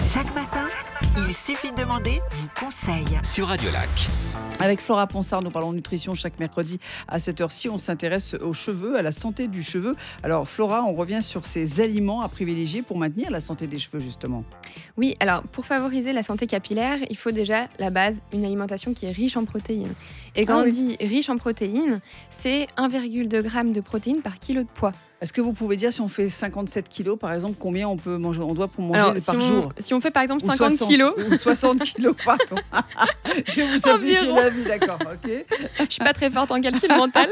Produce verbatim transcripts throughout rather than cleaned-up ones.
Chaque matin, il suffit de demander, vous conseille sur Radiolac. Avec Flora Ponsard, nous parlons nutrition chaque mercredi à cette heure-ci. On s'intéresse aux cheveux, à la santé du cheveu. Alors Flora, on revient sur ces aliments à privilégier pour maintenir la santé des cheveux justement. Oui, alors pour favoriser la santé capillaire, il faut déjà la base, une alimentation qui est riche en protéines. Et quand ah, on oui. dit riche en protéines, c'est un virgule deux grammes de protéines par kilo de poids. Est-ce que vous pouvez dire, si on fait cinquante-sept kilos, par exemple, combien on peut manger, on doit pour manger Alors, par si on, jour? Si on fait par exemple cinquante kilos. Ou soixante kilos, pardon. Je vais vous simplifier la vie, d'accord, ok. Je ne suis pas très forte en calcul mental.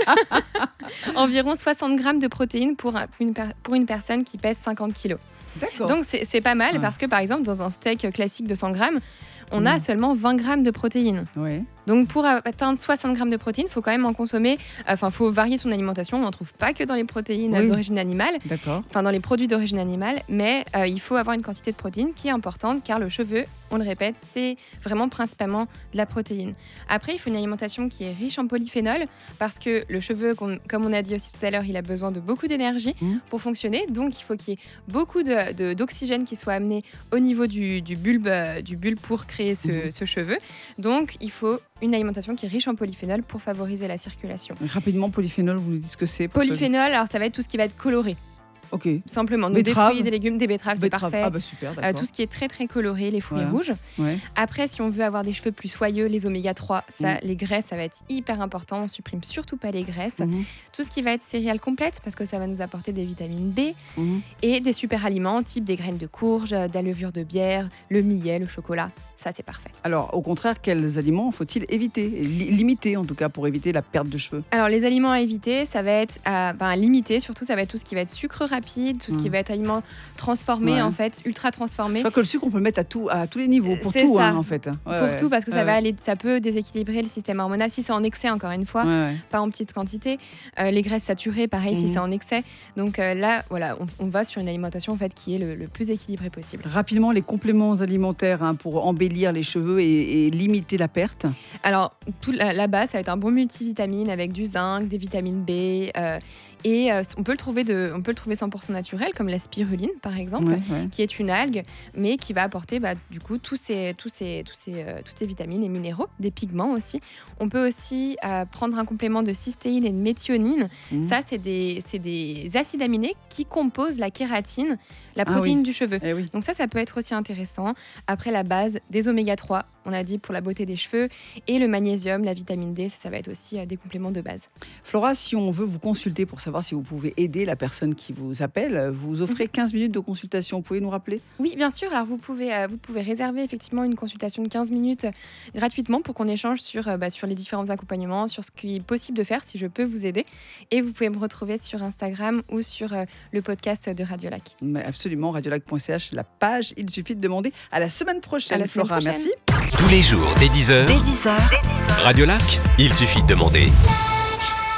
Environ soixante grammes de protéines pour une, pour une personne qui pèse cinquante kilos. D'accord. Donc c'est, c'est pas mal ouais. parce que par exemple, dans un steak classique de cent grammes, on mmh. a seulement vingt grammes de protéines. Ouais. Donc pour atteindre soixante grammes de protéines, il faut quand même en consommer, enfin il faut varier son alimentation, on n'en trouve pas que dans les protéines oui. d'origine animale, D'accord. enfin dans les produits d'origine animale, mais euh, il faut avoir une quantité de protéines qui est importante car le cheveu, on le répète, c'est vraiment principalement de la protéine. Après, il faut une alimentation qui est riche en polyphénol parce que le cheveu, comme on a dit aussi tout à l'heure, il a besoin de beaucoup d'énergie mmh. pour fonctionner, donc il faut qu'il y ait beaucoup de, de, d'oxygène qui soit amené au niveau du, du, bulbe, du bulbe pour créer ce, mmh. ce cheveu. Donc il faut une alimentation qui est riche en polyphénol pour favoriser la circulation. Rapidement, polyphénol, vous nous dites ce que c'est? Polyphénol, alors ça va être tout ce qui va être coloré. Ok. Simplement, donc des fruits, des légumes, des betteraves, Betterave. c'est parfait. Ah bah super, d'accord. Euh, tout ce qui est très très coloré, les fruits ouais. rouges. Ouais. Après, si on veut avoir des cheveux plus soyeux, les oméga trois, ça, mmh. les graisses, ça va être hyper important. On supprime surtout pas les graisses. Mmh. Tout ce qui va être céréales complètes, parce que ça va nous apporter des vitamines B mmh. et des super aliments, type des graines de courge, de la levure de bière, le millet, le chocolat. Ça, c'est parfait. Alors, au contraire, quels aliments faut-il éviter, li- limiter en tout cas, pour éviter la perte de cheveux? Alors, les aliments à éviter, ça va être à ben, limiter. Surtout, ça va être tout ce qui va être sucre rapide, tout ce mmh. qui va être aliments transformés, ouais. en fait, ultra transformés. Je crois que le sucre, on peut le mettre à, tout, à tous les niveaux, pour c'est tout, ça. Hein, en fait. Ouais, pour ouais. tout, parce que ça, ouais, va ouais. aller, ça peut déséquilibrer le système hormonal. Si c'est en excès, encore une fois, ouais, ouais. pas en petite quantité. Euh, les graisses saturées, pareil, mmh. si c'est en excès. Donc euh, là, voilà, on, on va sur une alimentation en fait, qui est le, le plus équilibrée possible. Rapidement, les compléments alimentaires hein, pour embellir les cheveux et et limiter la perte? Alors, tout, là, là-bas, ça va être un bon multivitamine avec du zinc, des vitamines B. Euh, et euh, on, peut le trouver de, on peut le trouver cent pour cent naturel, comme la spiruline, par exemple, ouais, ouais. qui est une algue, mais qui va apporter bah, du coup, tous ces, tous ces, tous ces, euh, toutes ces vitamines et minéraux, des pigments aussi. On peut aussi euh, prendre un complément de cystéine et de méthionine. Mmh. Ça, c'est des, c'est des acides aminés qui composent la kératine, la protéine ah, oui. du cheveu. Eh oui. Donc ça, ça peut être aussi intéressant. Après, la base des oméga trois, on a dit pour la beauté des cheveux, et le magnésium, la vitamine D, ça, ça va être aussi euh, des compléments de base. Flora, si on veut vous consulter pour savoir si vous pouvez aider la personne qui vous appelle, vous offrez quinze minutes de consultation. Vous pouvez nous rappeler? Oui, bien sûr. Alors, vous pouvez, euh, vous pouvez réserver effectivement une consultation de quinze minutes gratuitement pour qu'on échange sur, euh, bah, sur les différents accompagnements, sur ce qui est possible de faire, si je peux vous aider. Et vous pouvez me retrouver sur Instagram ou sur euh, le podcast de Radiolac. Mais absolument, radiolac point c h, la page. Il suffit de demander. À la semaine prochaine, à la semaine Flora. Prochaine. Merci. Tous les jours, dès dix heures. Dès dix heures. Radiolac, il suffit de demander.